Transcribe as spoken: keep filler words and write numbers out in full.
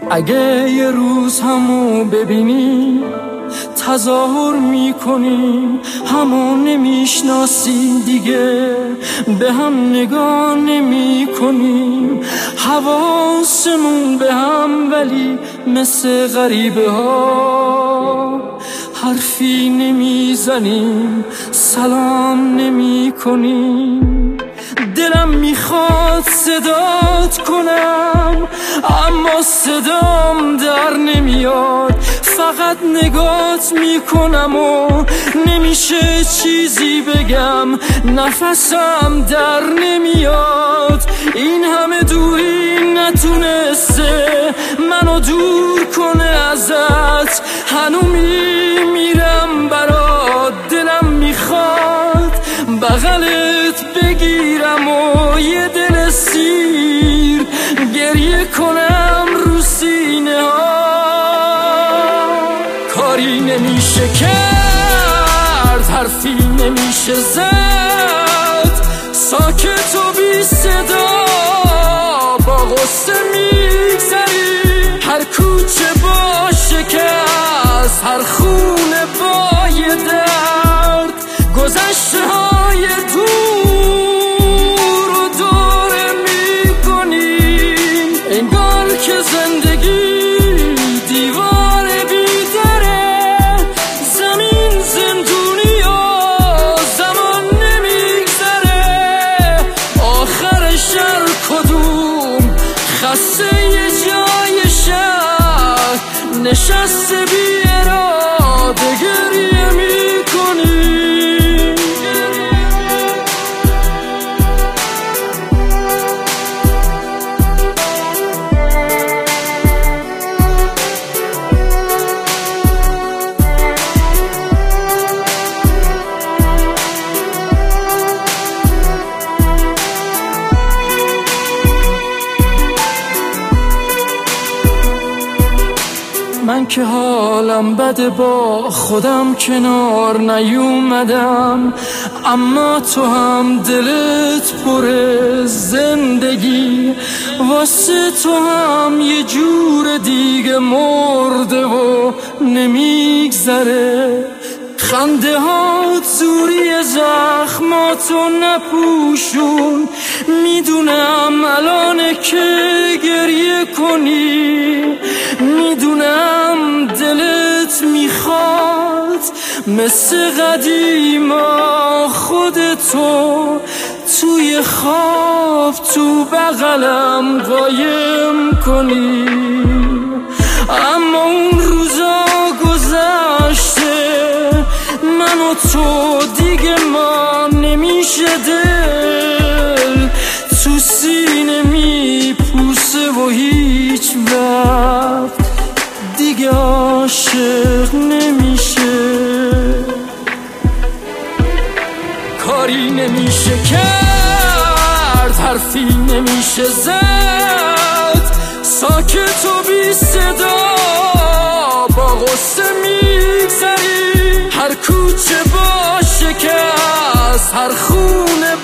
اگه یه روز همو ببینی تظاهر میکنیم همو نمیشناسی دیگه، به هم نگاه نمی کنیم، حواسمون به هم ولی مثل غریبه ها حرفی نمیزنیم، سلام نمی کنیم. دلم میخواد صدات کنم اما صدام در نمیاد، فقط نگات میکنم و نمیشه چیزی بگم، نفسم در نمیاد. این همه دوری نتونسته منو دور کنه ازت، هنو میمیرم برات، دلم میخواد بغلت بگیرم و یه دل سیر گریه کنم رو سینه ها. کاری نمیشه کرد، حرفی نمیشه زد، ساکت و بی صدا با غصه میگذری، هر کوچه با شکست، هر خونه با یه درد، گذشته های دور و دوره میکنیم، انگار که زندگی دیوار بیدره، زمین زندونی و زمان نمیگذره، آخرش هر کدوم خسته یه جای شهر نشسته بی اراده گریه میکنیم. من که حالم بده با خودم کنار نیومدم، اما تو هم دلت پر زندگی، واسه تو هم یه جور دیگه مرده و نمیگذره، خنده هات زوری زخماتو نپوشون، میدونم الانه که گریه کنی، میدونم دلت میخواد مثل قدیما خودتو توی خواب تو بغلم قایم کنی، اما اون روزا گذشته، من و تو دیگه ما نمیشه، دل تو سینه میپوسه و هیچ وقت دیگه عاشق نمیشه. کاری نمیشه کرد، حرفی نمیشه زد، ساکت و بی صدا با غصه میگذری، هر کوچه با شکست، هر خونه